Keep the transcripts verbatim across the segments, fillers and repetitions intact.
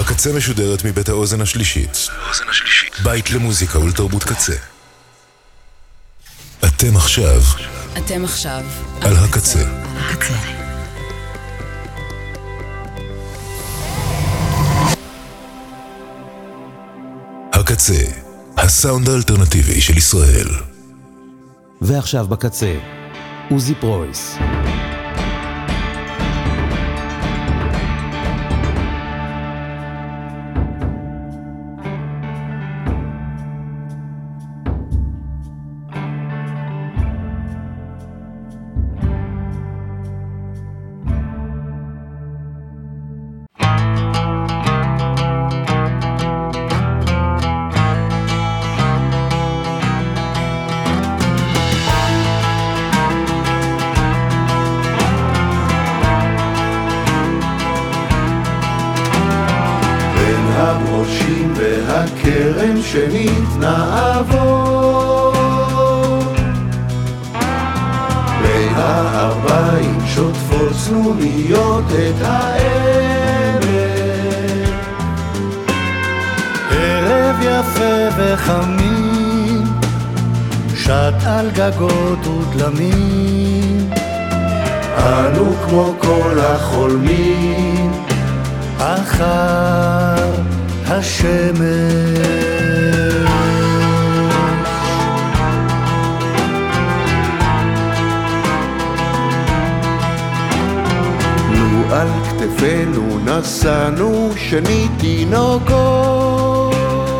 הקצה משודרת מבית האוזן השלישית. בית למוזיקה ולתרבות קצה. אתם עכשיו. אתם עכשיו. על הקצה. הקצה. הקצה, הסאונד האלטרנטיבי של ישראל. ועכשיו בקצה, עוזי פרויס. והכרם שנית נעבור בין הארבעים שוטפות צנוניות את העמק. ערב יפה וחמים שט על גגות ודלמים, אנו כמו כל החולמים אחר השמש. לו על כתפינו נשאנו שנית תינוקות,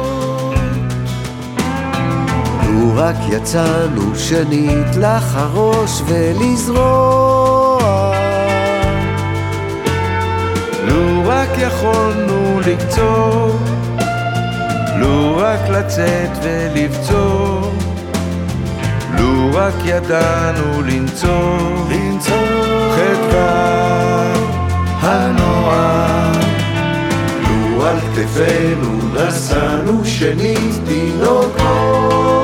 לו רק יצאנו שנית לחרוש ולזרוע, לו רק יכולנו לקצור, לו רק לצאת ולבצור, לו רק ידענו לנצור, לנצור חדווה הנוער. לו על כתפינו נשאנו שנית תינוקות,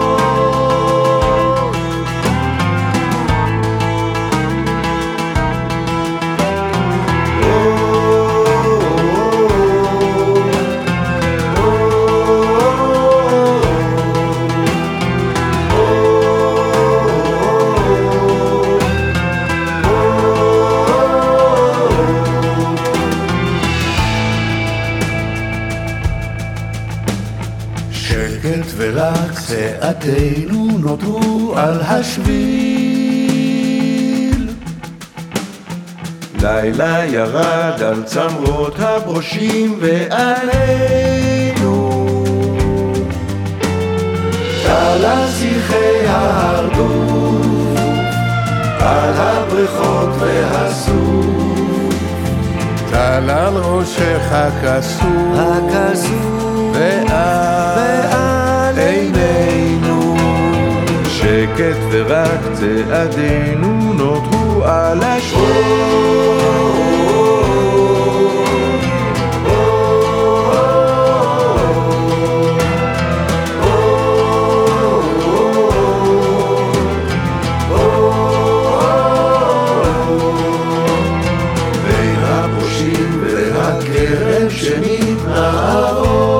ורק צעדינו נותרו על השביל. לילה ירד על צמרות הברושים ועלינו על השיחי ההרדוף, על הבריכות והסוף, טל על ראשך הכסוף, הכסוף ועל עינינו שקט ורק צעדינו נותרו על השביל. בין הפרושים והכרם שנית נעבור,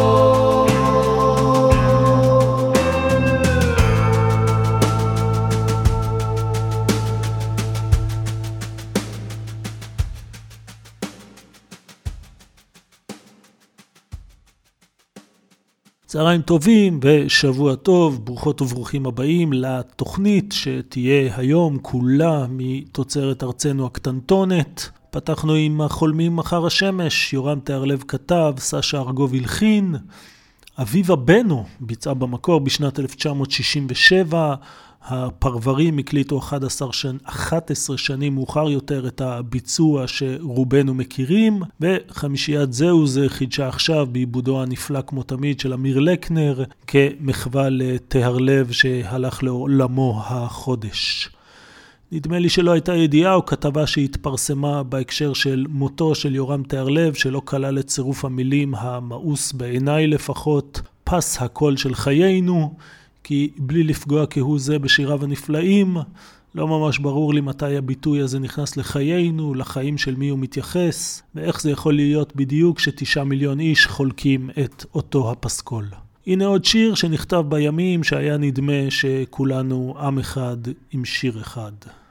צהריים טובים ושבוע טוב, ברוכות וברוכים הבאים לתוכנית שתהיה היום כולה מתוצרת ארצנו הקטנטונת. פתחנו עם החולמים אחר השמש, יורם תיארלב כתב, סשה ארגוב הלחין, אביבה בנו ביצעה במקור בשנת אלף תשע מאות שישים ושבע, הפרברים הקליטו אחת עשרה שנים מאוחר יותר את הביצוע שרובנו מכירים, וחמישיית זהו זה חידשה עכשיו בעיבודו הנפלא כמו תמיד של אמיר לקנר, כמחווה לתיארלב שהלך לעולמו החודש. נדמה לי שלא הייתה ידיעה או כתבה שהתפרסמה בהקשר של מותו של יורם תיארלב, שלא כלל את צירוף המילים המאוס בעיניי לפחות, פס הקול של חיינו, כי בלי לפגוע כהוא זה בשיריו הנפלאים, לא ממש ברור לי מתי הביטוי הזה נכנס לחיינו, לחיים של מי הוא מתייחס, ואיך זה יכול להיות בדיוק שתשעה מיליון איש חולקים את אותו הפסקול. הנה עוד שיר שנכתב בימים שהיה נדמה שכולנו עם אחד עם שיר אחד.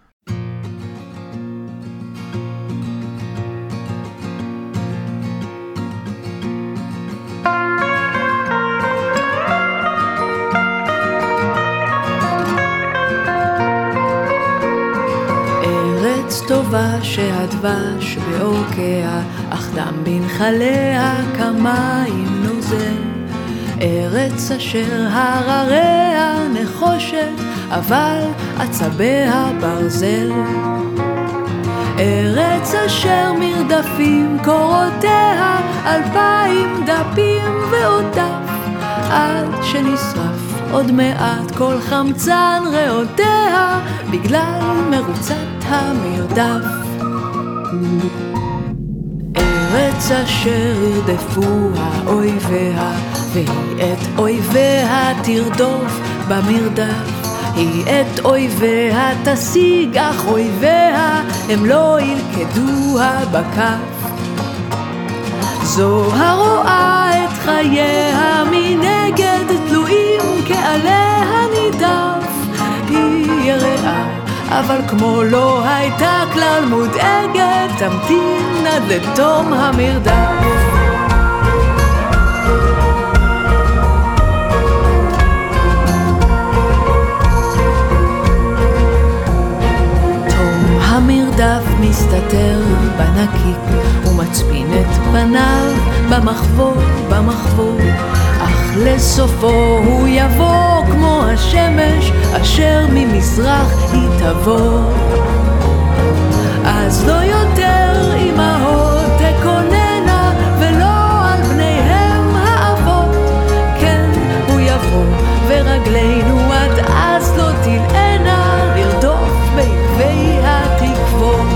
טובה שהדבש באורכיה, אך דם בנחליה כמים נוזל. ארץ אשר הרריה נחושת, אבל עצביה ברזל. ארץ אשר מרדפים קורותיה, אלפיים דפים ועוד דף, עד שנשרף עוד מעט כל חמצן ריאותיה, בגלל מרוצת המרדף. ארץ אשר ירדפוה אויביה, והיא את אויביה תרדוף במרדף. היא את אויביה תשיג, אך אויביה הם לא ילכדוה בכף. זו הרואה את חייה מנגד, תלויים כעליה נידף. היא יראה אבל כמו לא הייתה כלל מודאגת, תמתין עד לתום המרדף. תום המרדף מסתתר בנקיק, ומצפין את פניו במחבור במחבור, אך לסופו הוא יבוא כמו השמש אשר ממזרח היא תבוא. אז לא יותר אמהות תקוננה, ולא על בניהם האבות. כן, הוא יבוא ורגלינו עד אז לא תלענה, לרדוף בעקבי התקוות.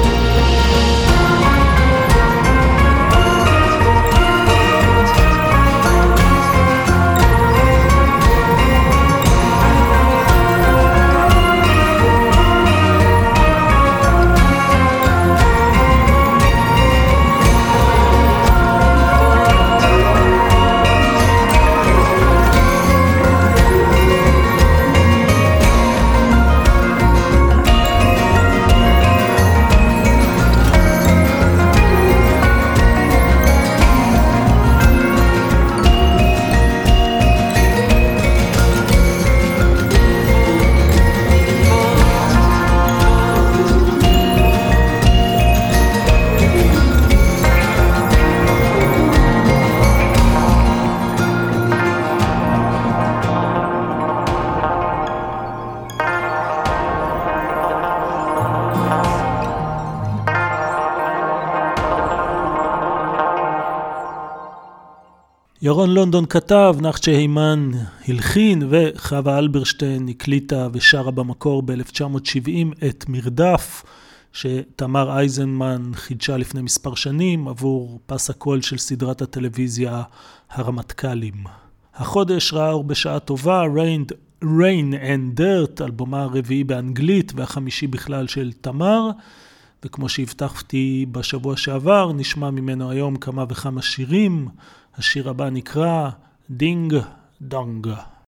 ירון לונדון כתב, נחצ'ה הימן הלחין, וחווה אלברשטיין הקליטה ושרה במקור ב-אלף תשע מאות שבעים את מרדף, שתמר אייזנמן חידשה לפני מספר שנים עבור פס הקול של סדרת הטלוויזיה הרמטכ"לים. החודש ראה אור בשעה טובה, Rain, Rain and Dirt, אלבומה הרביעי באנגלית והחמישי בכלל של תמר, וכמו שהבטחתי בשבוע שעבר, נשמע ממנו היום כמה וכמה שירים. השיר הבא נקרא דינג דונג.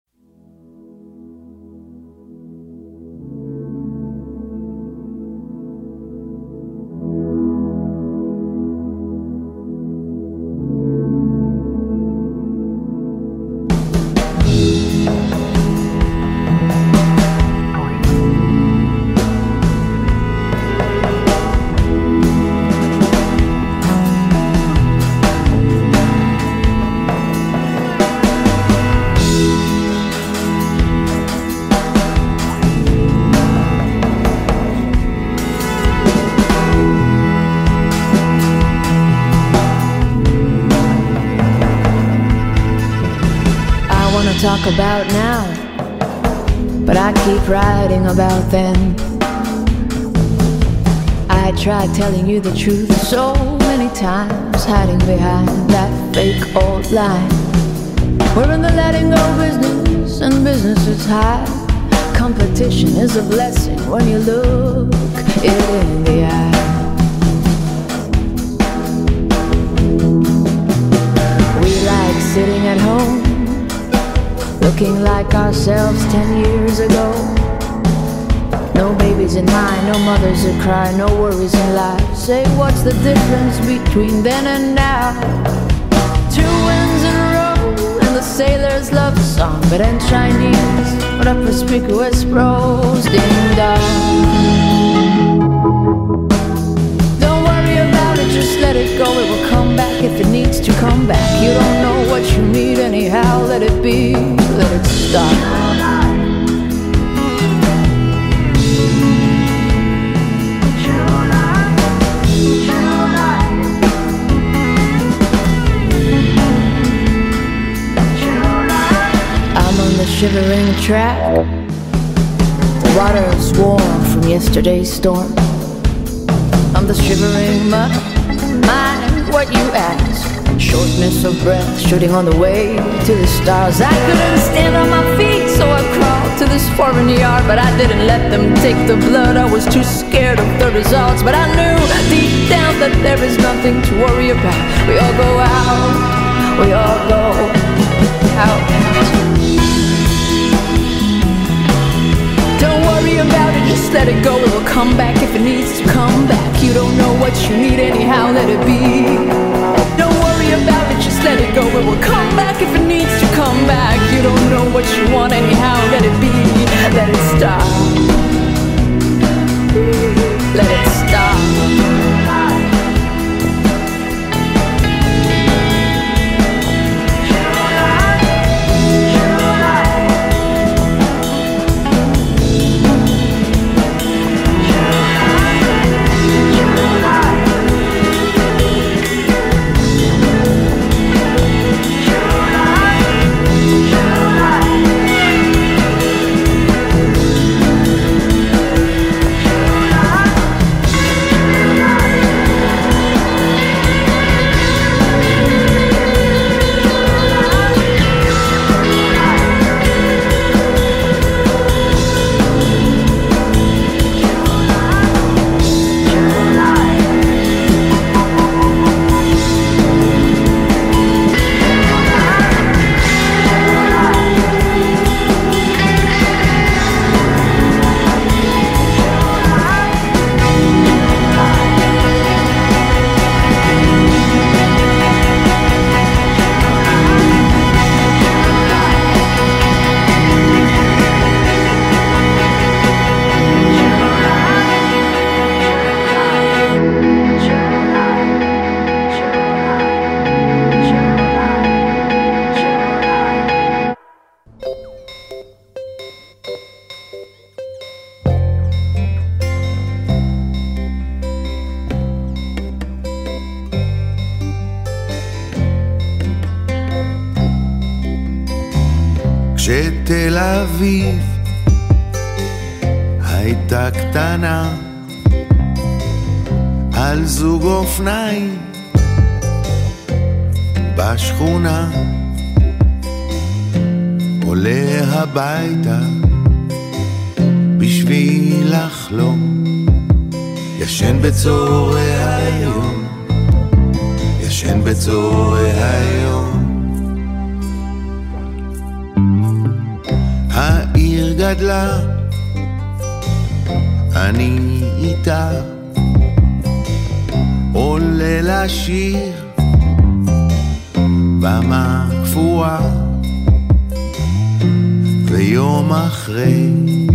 Talk about now, but I keep writing about then. I tried telling you the truth so many times, hiding behind that fake old line. We're in the letting go business, and business is high. competition is a blessing when you look it in the eye. We like sitting at home, looking like ourselves ten years ago. No babies in mind, no mothers that cry, no worries in life. Say, what's the difference between then and now? Two winds in a row and the sailor's love song, but in Chinese, what a perspicuous prose, ding dong. Don't worry about it, just let it go, it will come back if it needs to come back. You don't know what you need anyhow, let it be, let it stop. Shivering track, the water is warm from yesterday's storm. I'm the shivering mud, mind what you ask. Shortness of breath, shooting on the way to the stars. I couldn't stand on my feet, so I crawled to this foreign yard. But I didn't let them take the blood, I was too scared of the results. But I knew deep down that there is nothing to worry about. We all go out, we all go out. Don't worry about it, just let it go, it will come back if it needs to come back. You don't know what you need anyhow, let it be. Don't worry about it, just let it go, it will come back if it needs to come back. You don't know what you want anyhow, let it be. Let it stop. Let it stop. כשתל אביב הייתה קטנה על זוג אופניים בשכונה עולה הביתה בשביל לחלום ישן בצהרי היום ישן בצהרי היום העיר גדלה אני איתה עולה לשיר במה כפורה ויום אחרי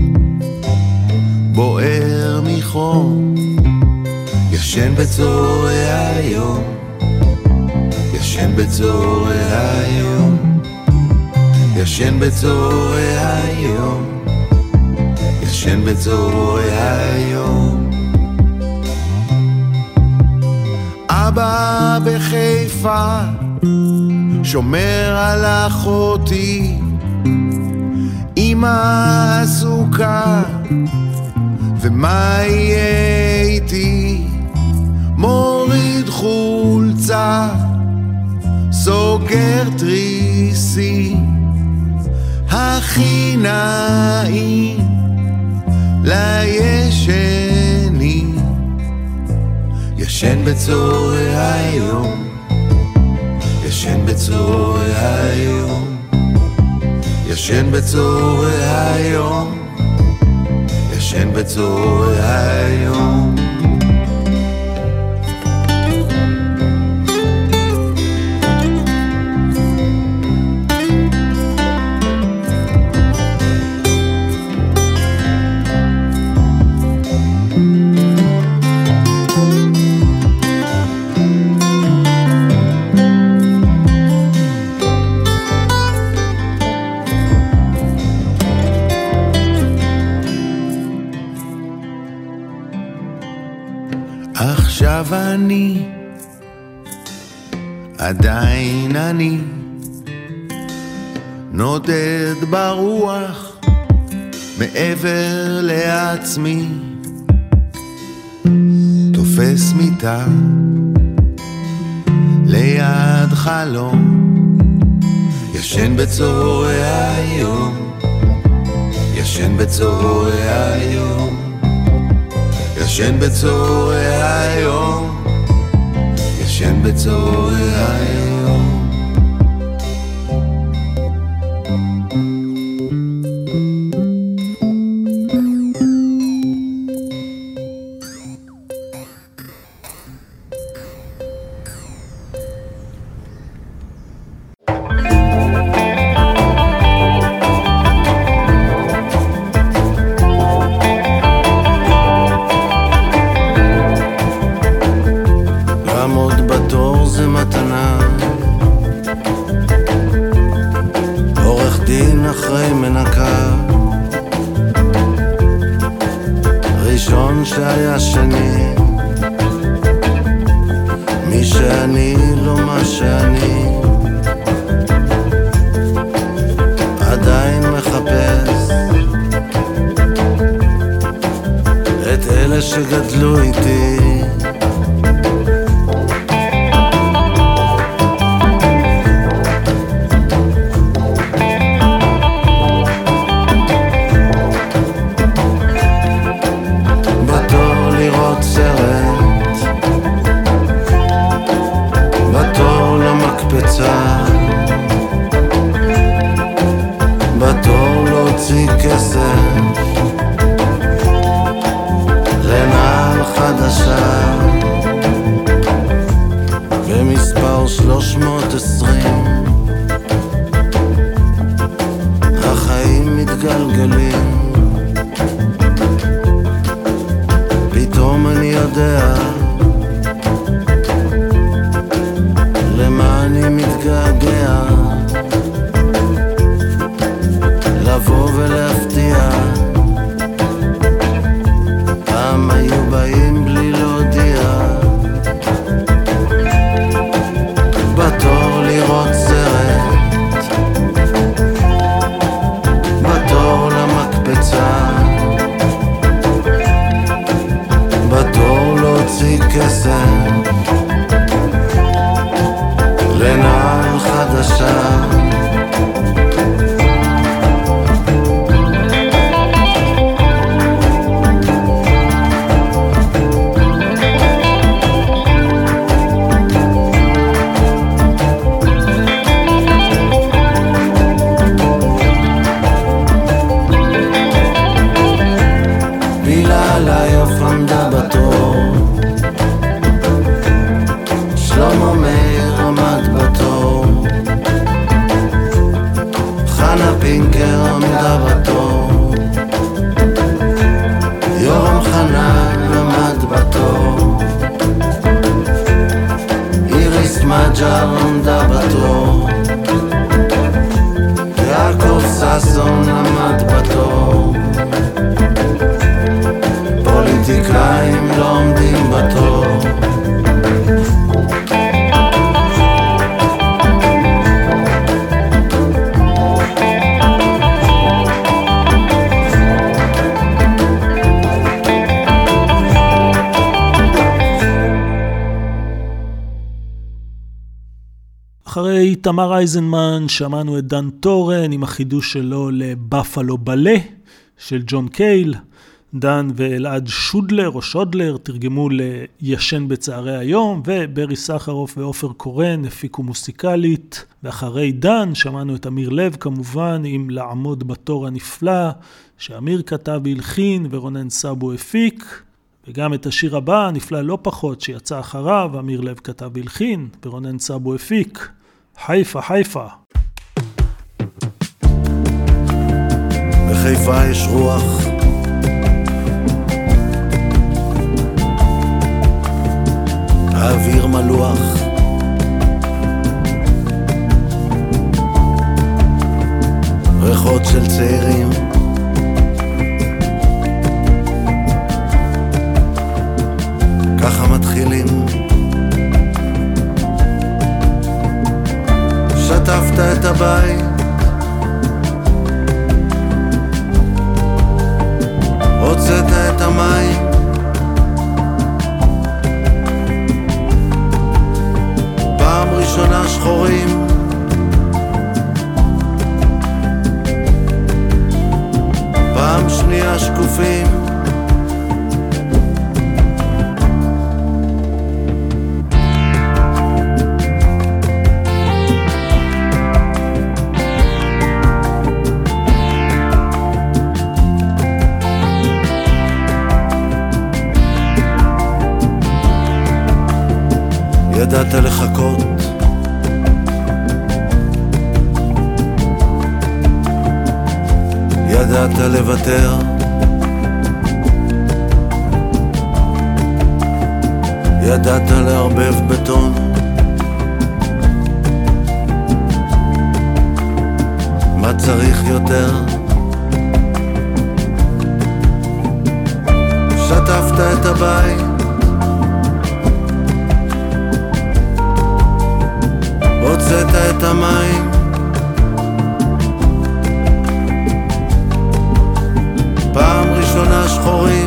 בוער מחום ישן בצהרי היום ישן בצהרי היום ישן בצהרי היום ישן בצהרי היום אבא בחיפה שומר על אחותי אמא עסוקה ומה יהיה איתי מוריד חולצה סוגר תריסי הכי נעים לישני, ישן בצהרי היום, ישן בצהרי היום, ישן בצהרי היום, ישן בצהרי היום. עכשיו אני, עדיין אני, נודד ברוח מעבר לעצמי, תופס מיטה ליד חלום, ישן בצהרי היום, ישן בצהרי היום, ישן בצהרי היום, ישן בצהרי היום. אחרי תמר אייזנמן שמענו את דן טורן עם החידוש שלו לבאפלו בלה של ג'ון קייל. דן ואלעד שודלר או שודלר תרגמו לישן בצערי היום, וברי סחרוף ואופר קורן הפיקו מוסיקלית. ואחרי דן שמענו את אמיר לב כמובן עם לעמוד בתור הנפלא, שאמיר כתב והלחין ורונן סבו הפיק. וגם את השיר הבא, נפלא לא פחות, שיצא אחריו, אמיר לב כתב והלחין ורונן סבו הפיק. חיפה, חיפה. בחיפה יש רוח, האוויר מלוח, ריחות של צעירים, ככה מתחילים. שטפת את הבית, הוצאת את המים, פעם ראשונה שחורים, פעם שנייה שקופים. ידעת לחכות, ידעת לוותר, ידעת לערבב בטון, מה צריך יותר? שטפת את הבית, הוצאת את המים, פעם ראשונה שחורים,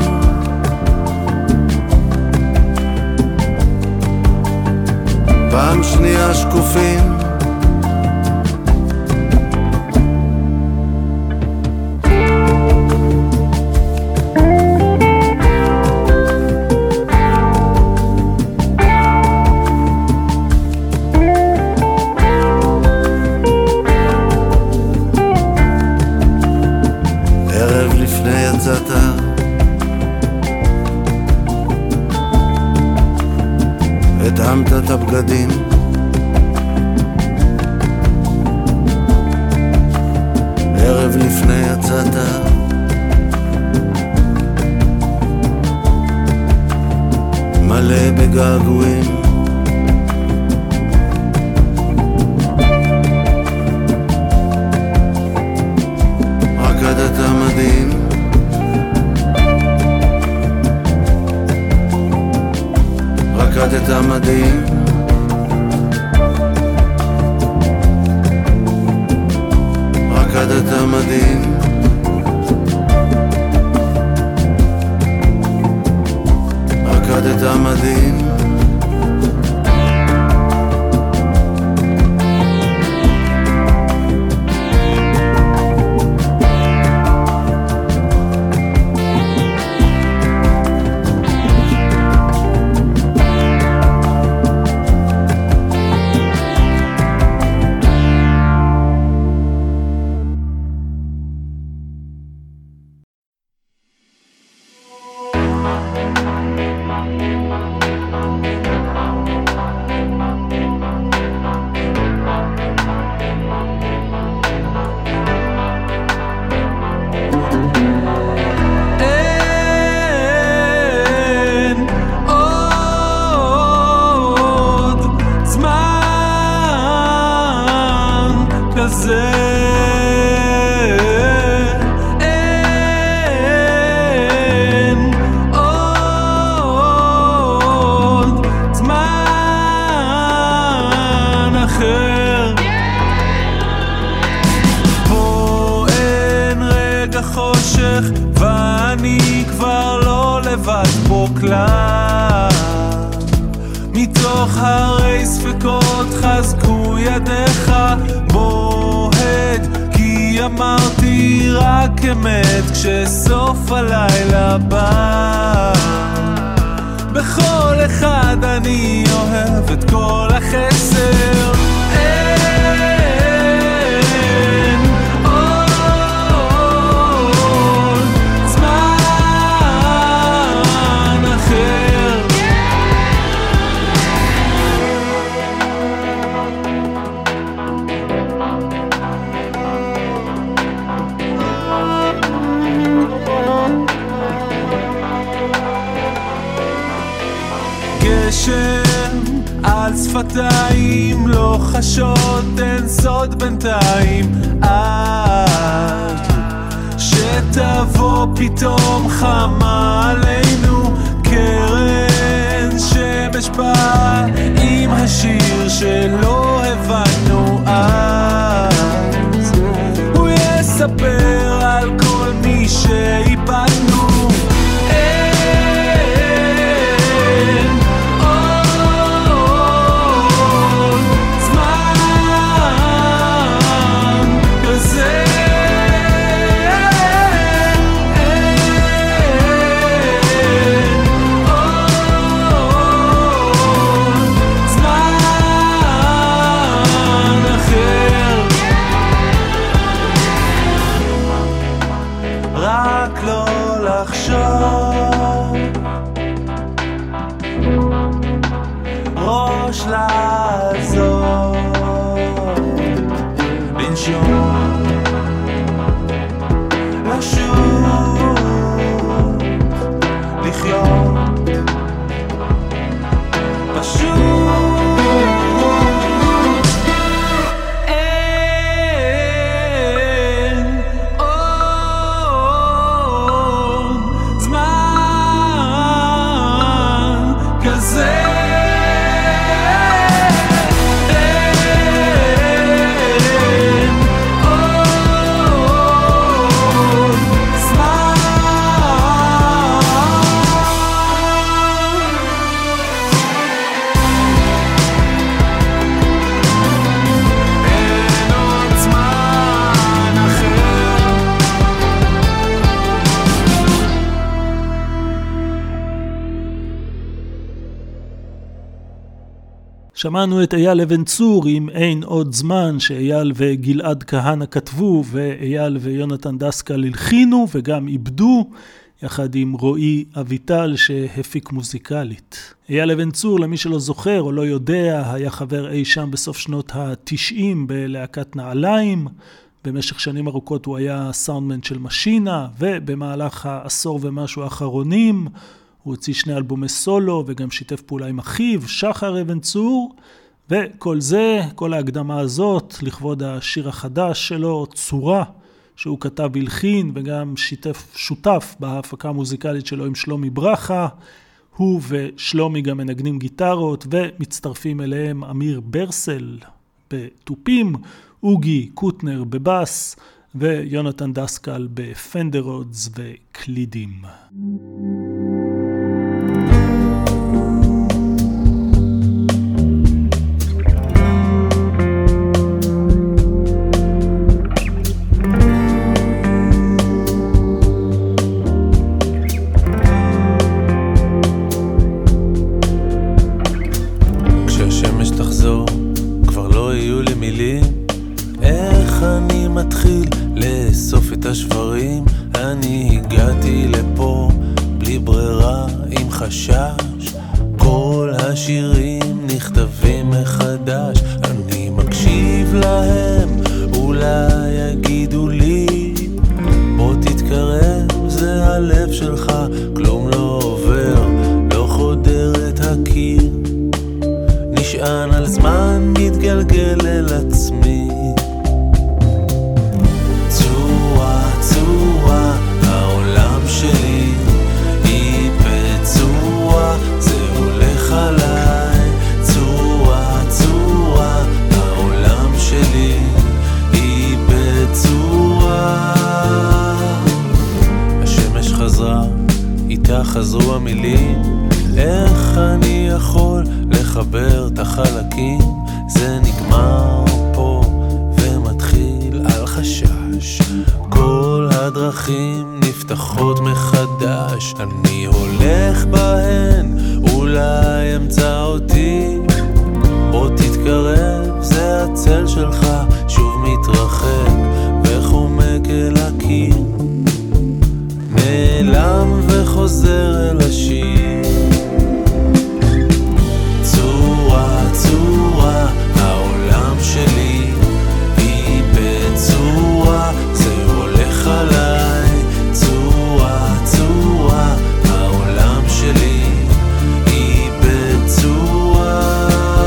פעם שנייה שקופים. התאמת את הבגדים, ערב לפני יצאת, מלא בגעגועים, רקדת המדים, רקדת המדים, רקדת המדים, רקדת המדים. מתוך הרי ספקות חזקו ידיך בוהד, כי אמרתי רק אמת כשסוף הלילה בא. בכל אחד אני אוהב את כל החסר. אין עוד זמן אחר. גשם על שפתיים, לא חשות, אין סוד בינתיים, עד שתבוא פתאום חמה עלינו קרן שמש בא עם השיר שלא הבנו אז. הוא יספר על כל מי שאיבדנו. ראש לעזור, לנשום, לשוט, לחיות, פשוט. אין עוד זמן כזה. שמענו את אייל אבן צור עם אין עוד זמן, שאייל וגלעד כהנא כתבו ואייל ויונתן דסקל הלחינו וגם איבדו, יחד עם רועי אביטל שהפיק מוזיקלית. אייל אבן צור, למי שלא זוכר או לא יודע, היה חבר אי שם בסוף שנות ה-תשעים בלהקת נעליים. במשך שנים ארוכות הוא היה סאונדמן של משינה, ובמהלך העשור ומשהו האחרונים הוא הוציא שני אלבומי סולו וגם שיתף פעולה עם אחיו, שחר אבן צור, וכל זה, כל ההקדמה הזאת, לכבוד השיר החדש שלו, צורה, שהוא כתב והלחין וגם שיתף, שותף בהפקה המוזיקלית שלו עם שלומי ברכה. הוא ושלומי גם מנגנים גיטרות, ומצטרפים אליהם אמיר ברסל בטופים, אוגי קוטנר בבאס, ויונתן דסקל בפנדר רודס וקלידים. מתחיל לאסוף את השברים. אני הגעתי לפה בלי ברירה, עם חשש, כל השירים נכתבים מחדש. אני מקשיב להם, אולי יגידו לי בוא תתקרב, זה הלב שלך, כלום לא עובר, לא חודר את הקיר, נשען על זמן, מתגלגל אל עצמי. העולם שלי היא פצוע, זה הולך עליי. צורה, צורה, העולם שלי היא פצוע. השמש חזרה, דרכים נפתחות מחדש, אני הולך בהן, אולי אמצא אותי. בוא תתקרב, זה הצל שלך, שוב מתרחק וחומק אל הקיר, נעלם וחוזר אל השיר. צורה צורה, העולם שלי היא בצורה, זה הולך עליי. צורה צורה, העולם שלי היא בצורה.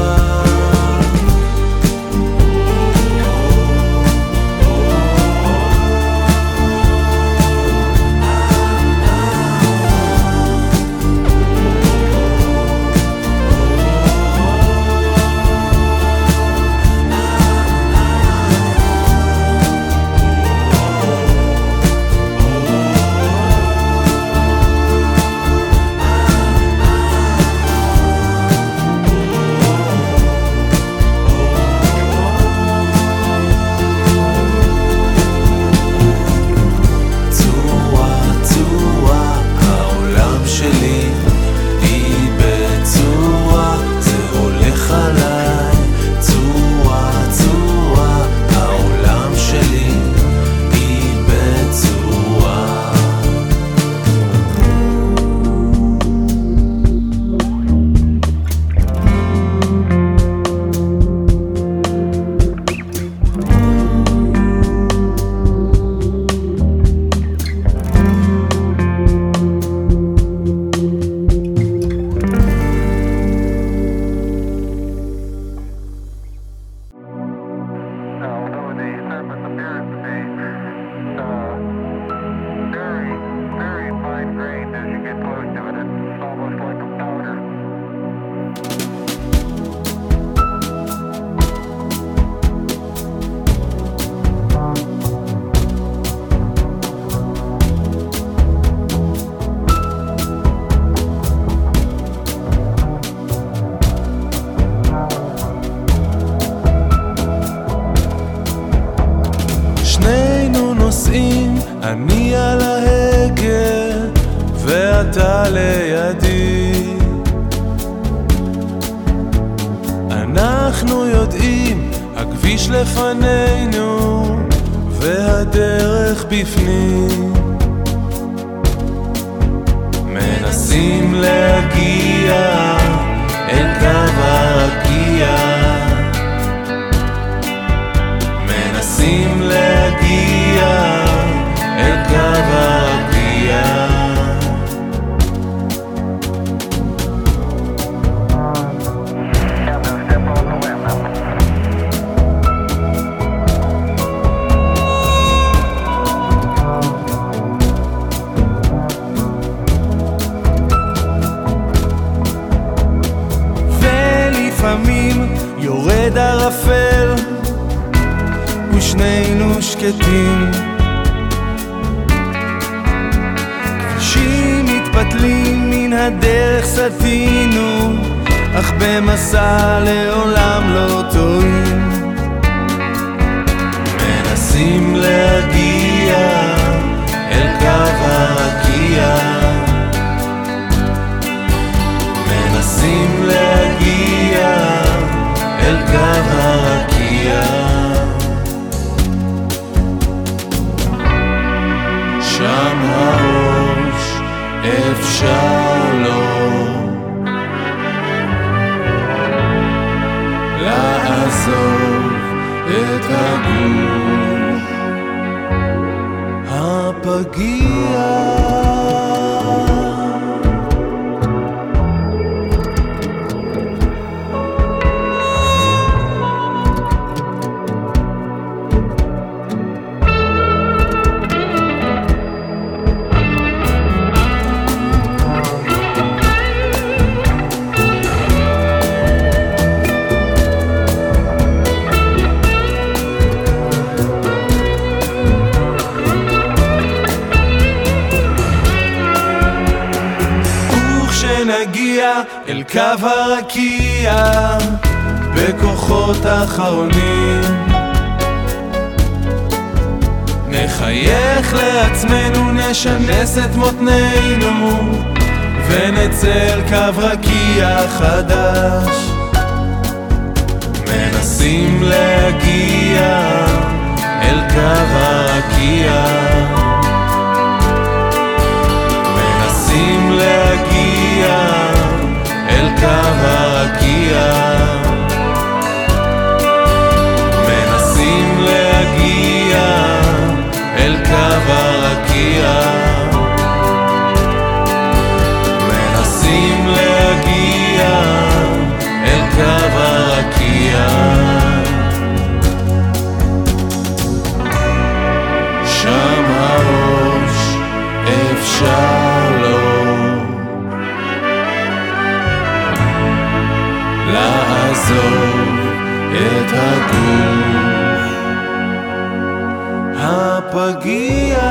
אני על ההגה ואתה לידי, אנחנו יודעים הכביש לפנינו והדרך בפנים, מנסים להגיע אל קו הרקיע, מנסים להגיע אל קו הרקיע. ולפעמים יורד ערפל ושנינו שקטים, כבישים מתפתלים מן הדרך סטינו, אך במסע לעולם לא טועים, מנסים להגיע אל קו הרקיע, מנסים להגיע אל קו הרקיע. שם הראש אפשר לו לעזוב את הגוף הפגיע. נגיע אל קו הרקיע בכוחות אחרונים, נחייך לעצמנו, נשנס את מותנינו ונצא אל קו רקיע חדש. מנסים להגיע אל קו הרקיע, מנסים להגיע אל קו הרקיע, מנסים להגיע אל קו הרקיע, מנסים להגיע אל קו הרקיע. שם הראש אפשר לו לעזוב את הגוף הפגיע.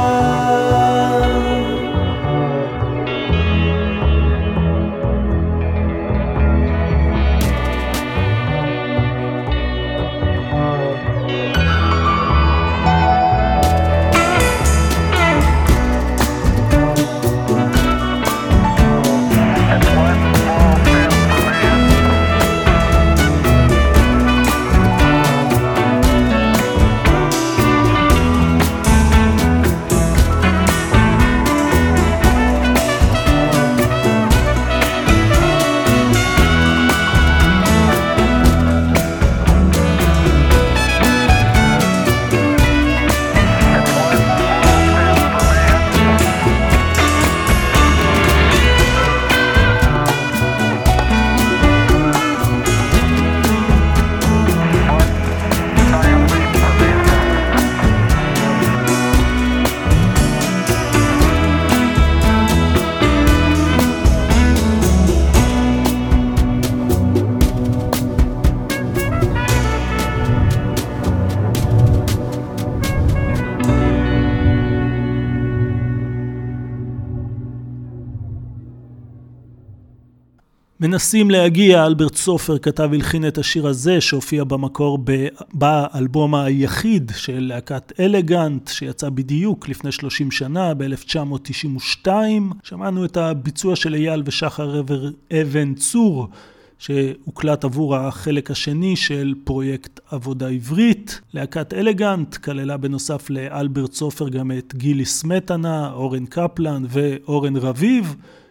מנסים להגיע, אלברט סופר כתב הלחין את השיר הזה שהופיע במקור באלבום היחיד של להקת אלגנט שיצא בדיוק לפני שלושים שנה ב-אלף תשע מאות תשעים ושתיים. שמענו את הביצוע של אייל ושחר אבן צור שהוקלט עבור החלק השני של פרויקט עבודה עברית. להקת אלגנט כללה בנוסף לאלברט סופר גם את גילי סמטנה, אורן קפלן ואורן רביב,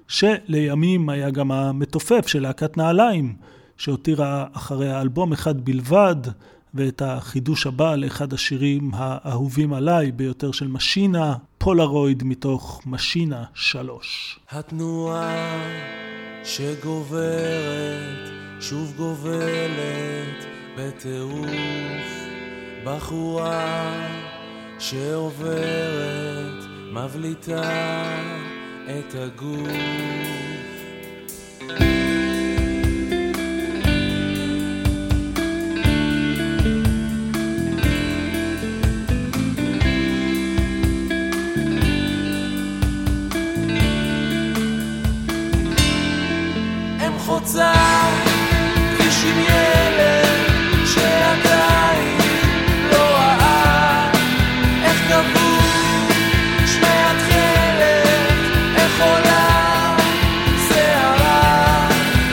שלימים היה גם המתופף של להקת נעליים, שהותירה אחרי האלבום אחד בלבד, ואת החידוש הבא לאחד השירים האהובים עליי ביותר של משינה, פולרויד מתוך משינה שלוש. התנועה שגוברת, שוב גובלת בטירוף, בחורה שעוברת, מבליטה את הגוף. הם חוצה כבישים ילד שעדיין לא ראה איך גבו שמי התחלת, איך עולה שערה,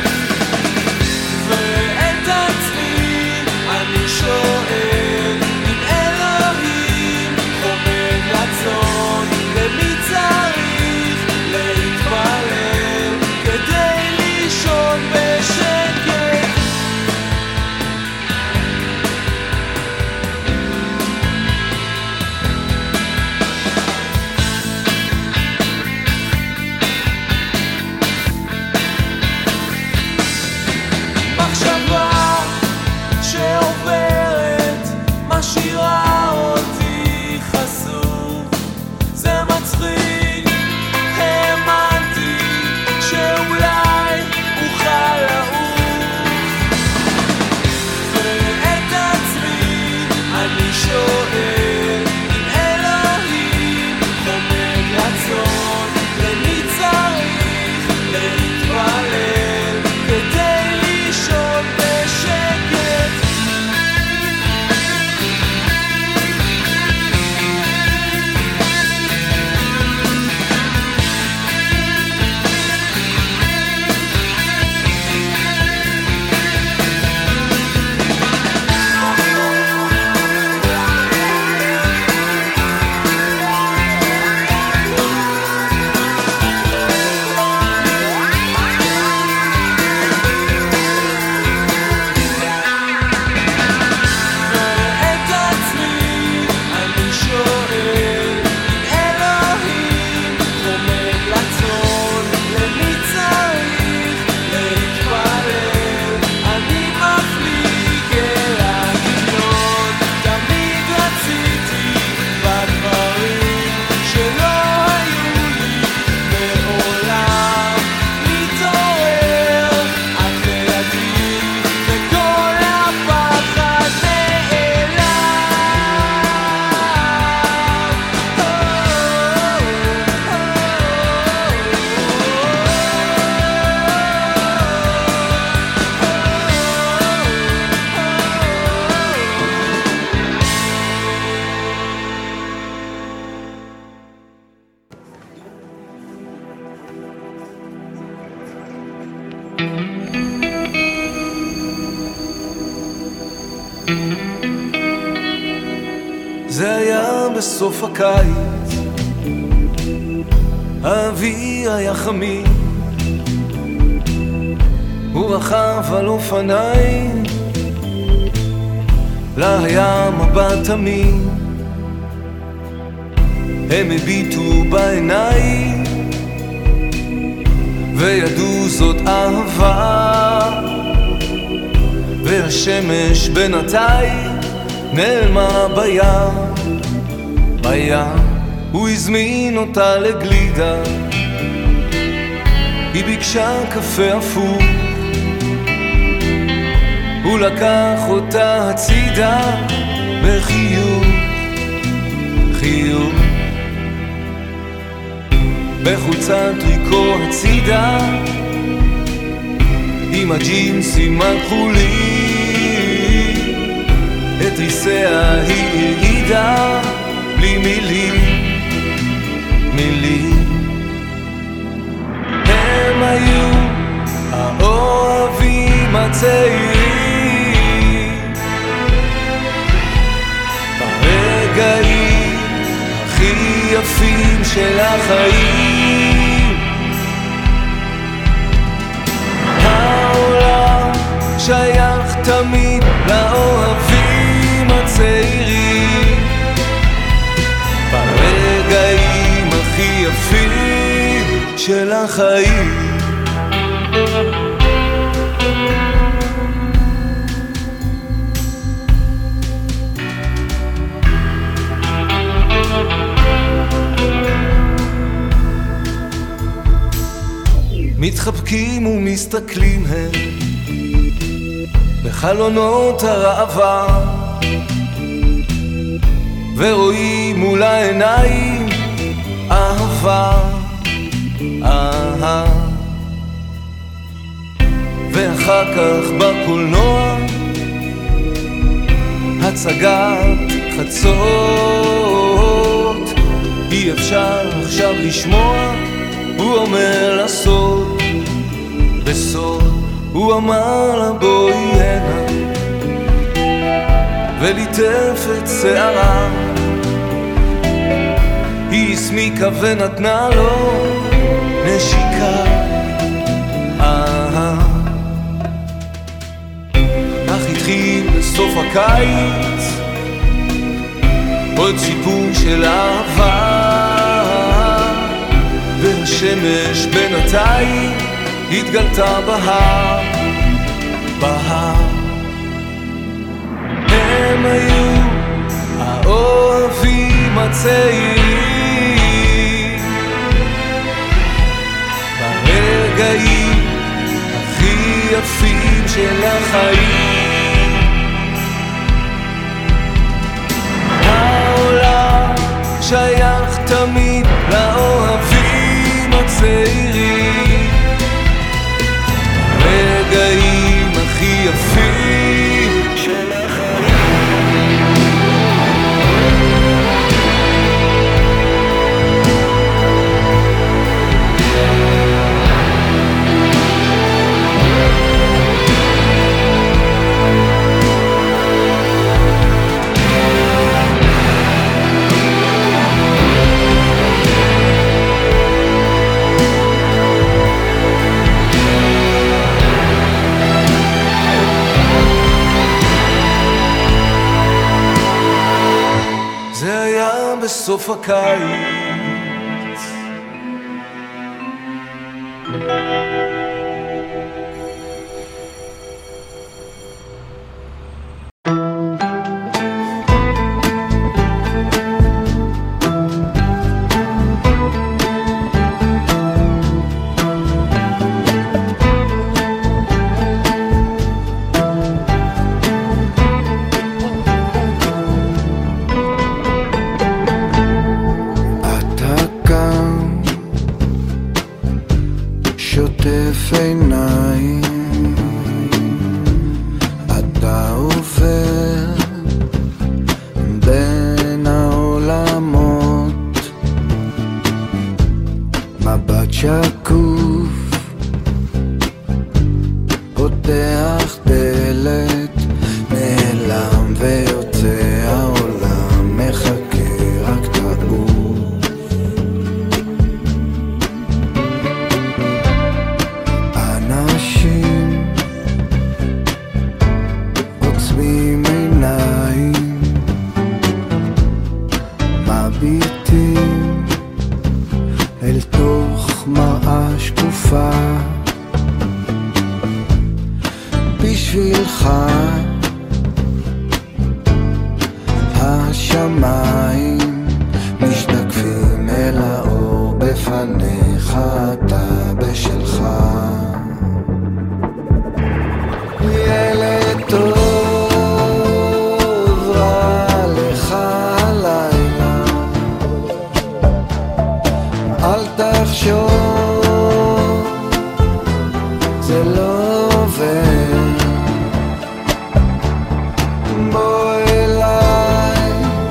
ואת עצמי אני שואל אם אלוהים חומד רצון, למי צריך להתפלל כדי לישון בשביל זה היה בסוף הקיץ, האוויר היה חמים, הוא רכב על אופניים, לה היה מבט תמים, הם הביטו בעיניים וידעו זאת אהבה, והשמש בינתיים נעלמה בים, בים הוא הזמין אותה לגלידה, היא ביקשה קפה אפור, הוא לקח אותה הצידה בחיוך, חיוך, בחולצת טריקו הצידה, עם הג'ינסים הכחולים, את ריסיה היא הרעידה בלי מילים, מילים. הם היו האוהבים הצעירים, ברגעים הכי יפים של החיים. העולם שייך תמיד לאוהבים הצעירים, ברגעים הכי יפים של החיים. מתחבקים ומסתכלים הם בחלונות הראווה, ורואים מול העיניים אהבה, אהה. ואחר כך בקולנוע הצגת חצות, אי אפשר עכשיו לשמוע, הוא אומר לסוד, בסוד הוא אמר לה בואי הנה, וליטף את שערה, היא הסמיקה ונתנה לו נשיקה, אה. אך התחיל בסוף הקיץ עוד סיפור של אהבה, והשמש בינתיים התגלתה בהר, בהר. הם היו האוהבים הצעירים, ברגעים הכי יפים של החיים. העולם שייך תמיד לאוהבים הצעירים, ברגעים הכי יפים של החיים. בסוף הקיץ את ויוצא העולם מחכה רק טעות. אנשים עוצמים עיניים, מביטים אל תוך מראה שקופה. בשבילך השמיים משתקפים אל האור, בפניך אתה בשלך. ילד טוב, רע לך הלילה, אל תחשוב, זה לא עובר. בוא אליי,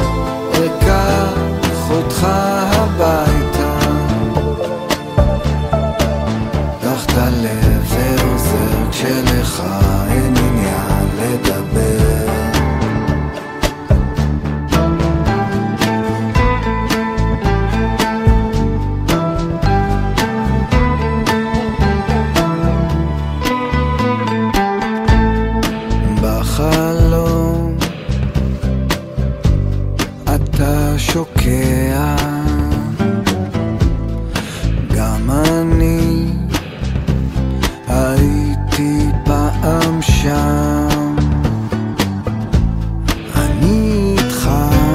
אקח אותך הביתה, קח את הלב, זה עוזר כשלך אין עניין לדבר. בחלום אתה שוקע, גם אני הייתי פעם שם. אני איתך,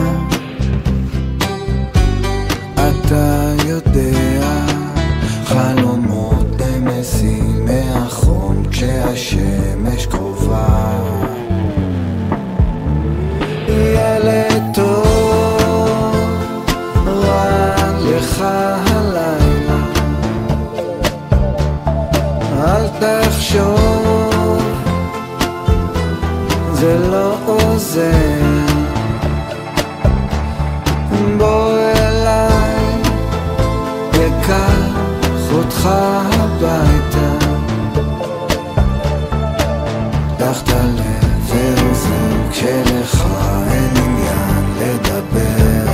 אתה יודע, חלומות נמסים מהחום כשהשמש קרובה. ילד טוב, רע לך הלילה, אל תחשוב, זה לא עוזר. בוא אליי, אקח אותך הביתה, קח את הלב, זה עוזר כשלך אין עניין לדבר.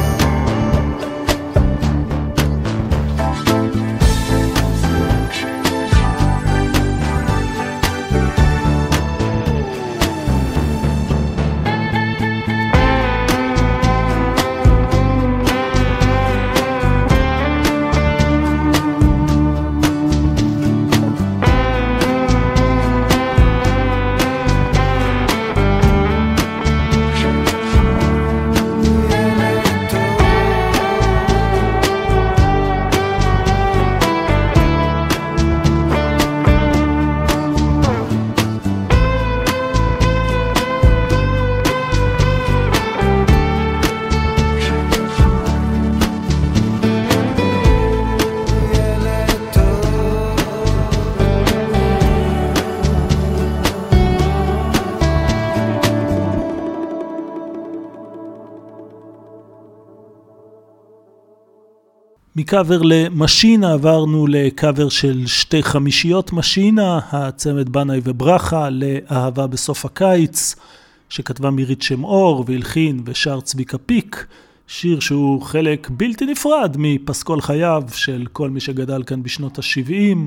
מקאבר למשינה עברנו לקאבר של שתי חמישיות משינה, הצמד בנאי וברכה, לאהבה בסוף הקיץ, שכתבה מירית שם אור והלחין ושר צביקה פיק, שיר שהוא חלק בלתי נפרד מפסקול חייו של כל מי שגדל כאן בשנות ה-שבעים,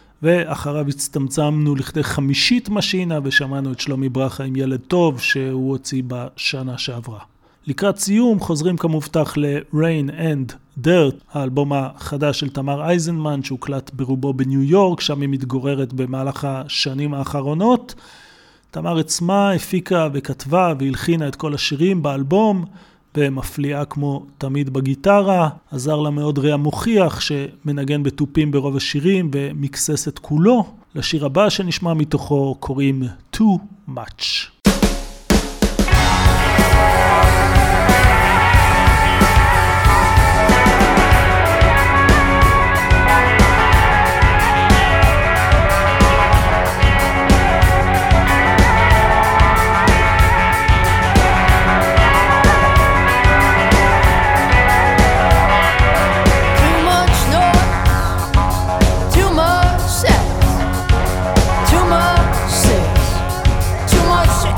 ואחריו הצטמצמנו לכדי חמישית משינה ושמענו את שלומי ברכה עם ילד טוב שהוא הוציא בשנה שעברה. לקראת סיום חוזרים כמובטח ל-Rain and Dirt, האלבום החדש של תמר אייזנמן שהוקלט ברובו בניו יורק, שם היא מתגוררת במהלך השנים האחרונות. תמר עצמה הפיקה וכתבה והלחינה את כל השירים באלבום, ומפליאה כמו תמיד בגיטרה. עזר לה מאוד רע מוכיח שמנגן בטופים ברוב השירים ומקסס את כולו. לשיר הבא שנשמע מתוכו קוראים Too Much. Too much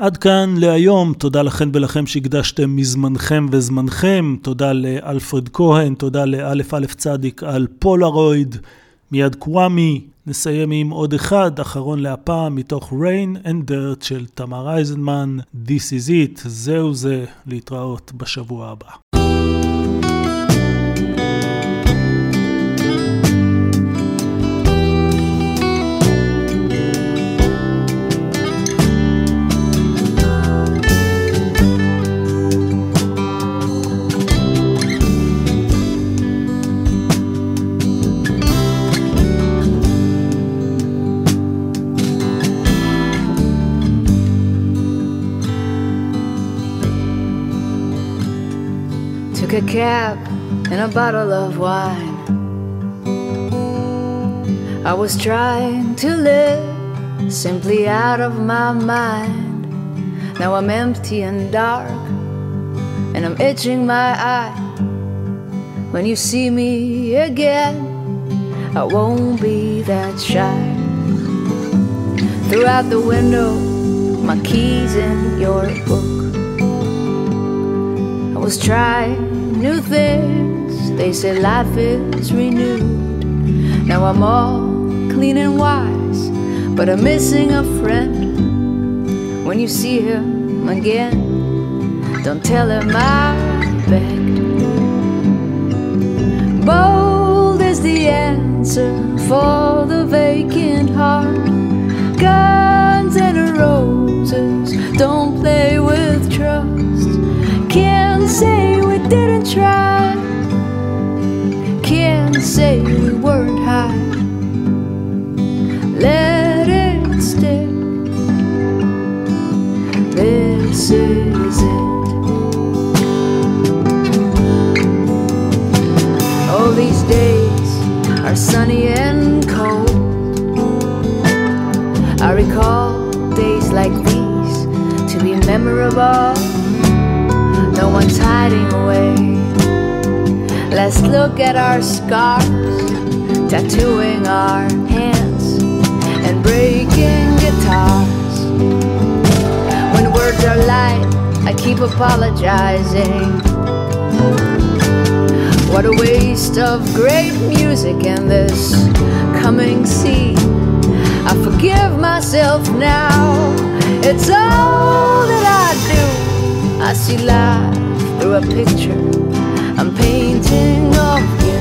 עד כאן להיום, תודה לכם ולכם שהקדשתם מזמנכם וזמנכם, תודה לאלפרד כהן, תודה לאלף אלף צדיק על פולרויד, מיד קוואמי, נסיים עם עוד אחד, אחרון להפעם, מתוך Rain and Dirt של תמר אייזנמן, This is it, זהו זה, להתראות בשבוע הבא. Took a cab and a bottle of wine. I was trying to live simply out of my mind. Now I'm empty and dark, and I'm itching my eye. When you see me again, I won't be that shy. Throughout the window, my keys in your book. I was trying new things, they say life is renewed. Now I'm all clean and wise, but I'm missing a friend. When you see him again, don't tell him I begged. Bold is the answer for the vacant heart. Guns and roses, don't play with trust. Can't say we didn't try. Can't say we weren't high. Let it stick. This is it. All these days are sunny and cold. I recall days like these to be memorable. No one's hiding away. Let's look at our scars, tattooing our hands and breaking guitars. When words are light, I keep apologizing. What a waste of great music in this coming sea. I forgive myself now. It's all that I do. I see life through a picture I'm painting of you.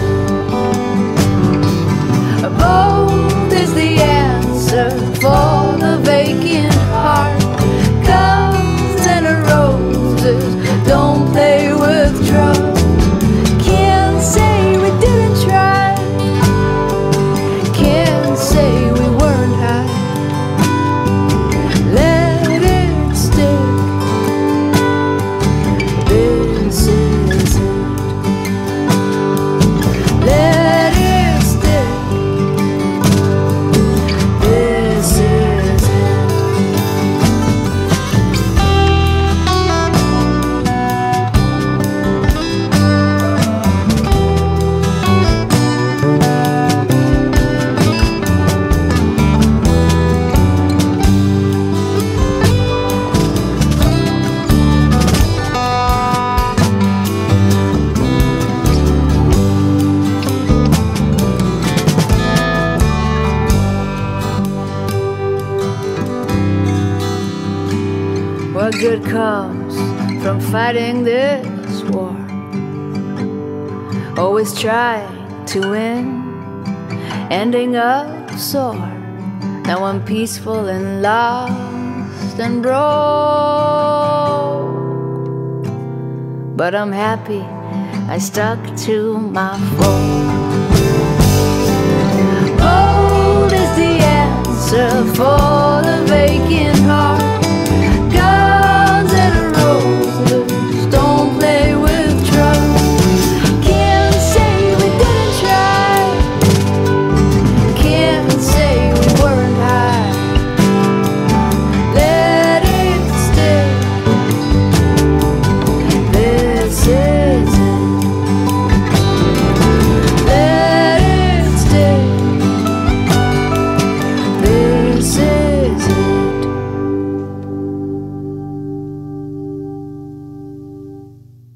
Bold is the answer for the vacant heart. Guns and roses, don't play with trust. Can't say we didn't try. Can't say we weren't high. Let it stick. This is it. Let it stick. This is it. What good comes from fighting this war? Always trying to win, ending up sore. Now I'm peaceful and lost and broke, but I'm happy I stuck to my fork. Bold is the answer for